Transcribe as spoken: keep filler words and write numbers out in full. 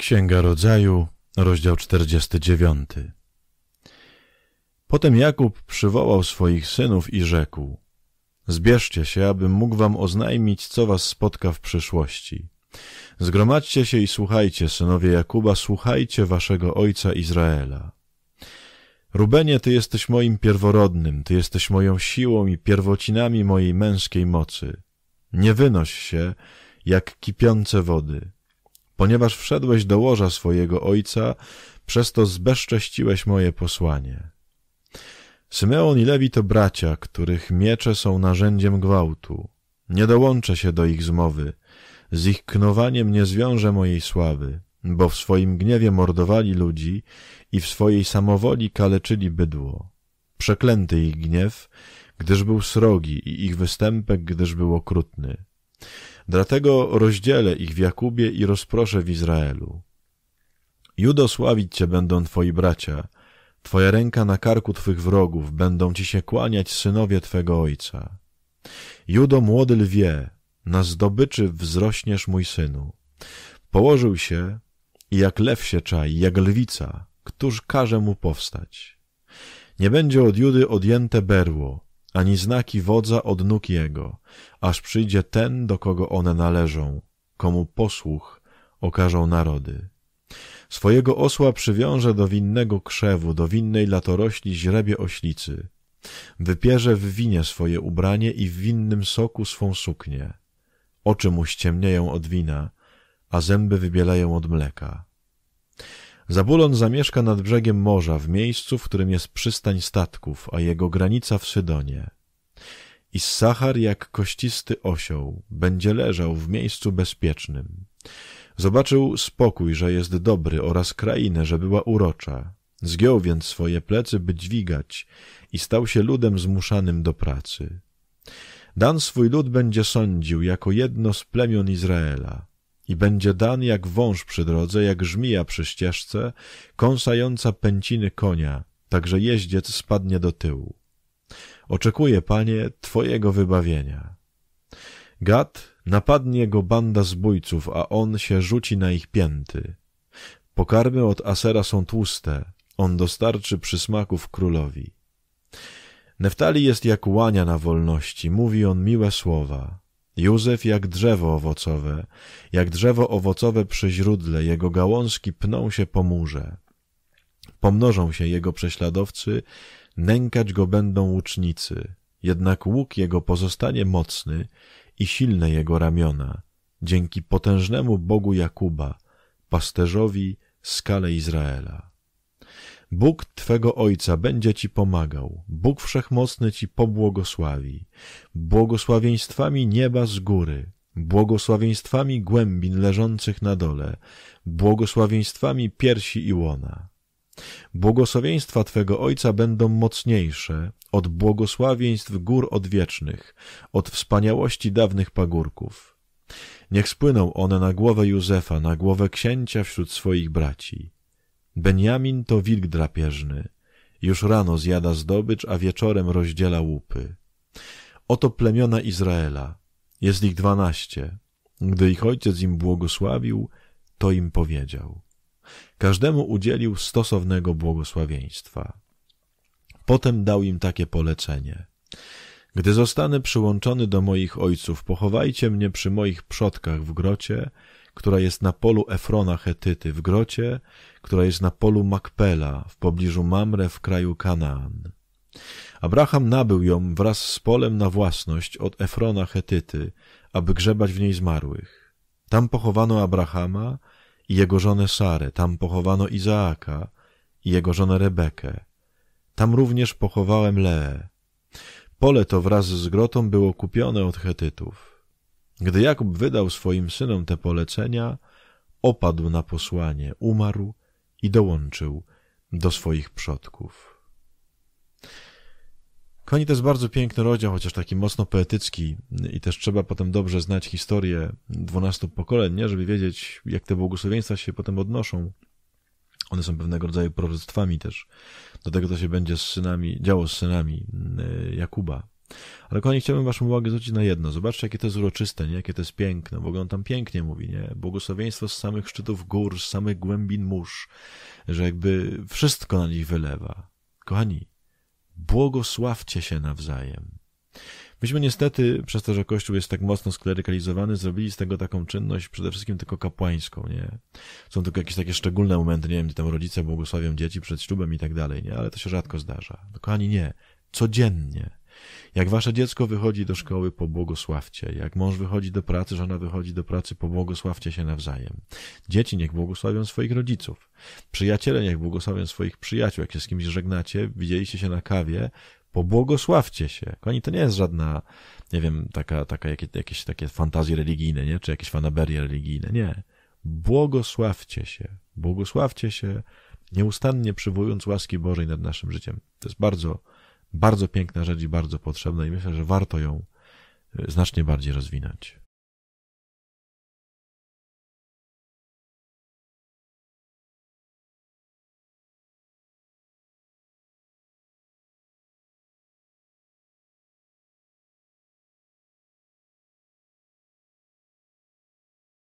Księga Rodzaju, rozdział czterdziesty dziewiąty. Potem Jakub przywołał swoich synów i rzekł: Zbierzcie się, abym mógł wam oznajmić, co was spotka w przyszłości. Zgromadźcie się i słuchajcie, synowie Jakuba, słuchajcie waszego ojca Izraela. Rubenie, ty jesteś moim pierworodnym, ty jesteś moją siłą i pierwocinami mojej męskiej mocy. Nie wynoś się, jak kipiące wody. Ponieważ wszedłeś do łoża swojego ojca, przez to zbezcześciłeś moje posłanie. Symeon i Lewi to bracia, których miecze są narzędziem gwałtu. Nie dołączę się do ich zmowy. Z ich knowaniem nie zwiążę mojej sławy, bo w swoim gniewie mordowali ludzi i w swojej samowoli kaleczyli bydło. Przeklęty ich gniew, gdyż był srogi, i ich występek, gdyż był okrutny. Dlatego rozdzielę ich w Jakubie i rozproszę w Izraelu. Judo, sławić cię będą twoi bracia, twoja ręka na karku twych wrogów, będą ci się kłaniać synowie twego ojca. Judo, młody lwie, na zdobyczy wzrośniesz, mój synu. Położył się i jak lew się czai, jak lwica, któż każe mu powstać. Nie będzie od Judy odjęte berło, ani znaki wodza od nóg jego, aż przyjdzie ten, do kogo one należą, komu posłuch okażą narody. Swojego osła przywiąże do winnego krzewu, do winnej latorośli źrebie oślicy. Wypierze w winie swoje ubranie i w winnym soku swą suknię. Oczy mu ściemnieją od wina, a zęby wybielają od mleka. Zabulon zamieszka nad brzegiem morza, w miejscu, w którym jest przystań statków, a jego granica w Sydonie. Issachar, jak kościsty osioł, będzie leżał w miejscu bezpiecznym. Zobaczył spokój, że jest dobry, oraz krainę, że była urocza. Zgiął więc swoje plecy, by dźwigać, i stał się ludem zmuszanym do pracy. Dan swój lud będzie sądził jako jedno z plemion Izraela. I będzie Dan jak wąż przy drodze, jak żmija przy ścieżce, kąsająca pęciny konia, tak że jeździec spadnie do tyłu. Oczekuje, Panie, Twojego wybawienia. Gad, napadnie go banda zbójców, a on się rzuci na ich pięty. Pokarmy od Asera są tłuste, on dostarczy przysmaków królowi. Neftali jest jak łania na wolności, mówi on miłe słowa. Józef jak drzewo owocowe, jak drzewo owocowe przy źródle, jego gałązki pną się po murze. Pomnożą się jego prześladowcy, nękać go będą łucznicy, jednak łuk jego pozostanie mocny i silne jego ramiona, dzięki potężnemu Bogu Jakuba, pasterzowi, skale Izraela. Bóg Twego Ojca będzie Ci pomagał, Bóg Wszechmocny Ci pobłogosławi, błogosławieństwami nieba z góry, błogosławieństwami głębin leżących na dole, błogosławieństwami piersi i łona. Błogosławieństwa Twego Ojca będą mocniejsze od błogosławieństw gór odwiecznych, od wspaniałości dawnych pagórków. Niech spłyną one na głowę Józefa, na głowę księcia wśród swoich braci. Benjamin to wilk drapieżny. Już rano zjada zdobycz, a wieczorem rozdziela łupy. Oto plemiona Izraela. Jest ich dwanaście. Gdy ich ojciec im błogosławił, to im powiedział. Każdemu udzielił stosownego błogosławieństwa. Potem dał im takie polecenie. Gdy zostanę przyłączony do moich ojców, pochowajcie mnie przy moich przodkach w grocie, która jest na polu Efrona Chetyty, w grocie, która jest na polu Makpela, w pobliżu Mamre w kraju Kanaan. Abraham nabył ją wraz z polem na własność od Efrona Chetyty, aby grzebać w niej zmarłych. Tam pochowano Abrahama i jego żonę Sarę, tam pochowano Izaaka i jego żonę Rebekę. Tam również pochowałem Leę. Pole to wraz z grotą było kupione od Chetytów. Gdy Jakub wydał swoim synom te polecenia, opadł na posłanie, umarł i dołączył do swoich przodków. Koni to jest bardzo piękny rozdział, chociaż taki mocno poetycki i też trzeba potem dobrze znać historię dwunastu pokoleń, nie? Żeby wiedzieć, jak te błogosławieństwa się potem odnoszą. One są pewnego rodzaju proroctwami też do tego, co się będzie z synami, działo z synami Jakuba. Ale kochani, chciałbym waszą uwagę zwrócić na jedno. Zobaczcie, jakie to jest uroczyste, nie? Jakie to jest piękne. W ogóle on tam pięknie mówi, nie? Błogosławieństwo z samych szczytów gór, z samych głębin mórz, że jakby wszystko na nich wylewa. Kochani, błogosławcie się nawzajem. Myśmy niestety, przez to, że Kościół jest tak mocno sklerykalizowany, zrobili z tego taką czynność przede wszystkim tylko kapłańską, nie? Są tylko jakieś takie szczególne momenty, nie wiem, gdzie tam rodzice błogosławią dzieci przed ślubem i tak dalej, nie? Ale to się rzadko zdarza. No, kochani, nie. Codziennie. Jak wasze dziecko wychodzi do szkoły, pobłogosławcie. Jak mąż wychodzi do pracy, żona wychodzi do pracy, pobłogosławcie się nawzajem. Dzieci niech błogosławią swoich rodziców. Przyjaciele niech błogosławią swoich przyjaciół. Jak się z kimś żegnacie, widzieliście się na kawie, pobłogosławcie się. Kochani, to nie jest żadna, nie wiem, taka, taka jakieś, jakieś takie fantazje religijne, nie? Czy jakieś fanaberie religijne. Nie. Błogosławcie się. Błogosławcie się, nieustannie przywołując łaski Bożej nad naszym życiem. To jest bardzo, bardzo piękna rzecz i bardzo potrzebna i myślę, że warto ją znacznie bardziej rozwinąć.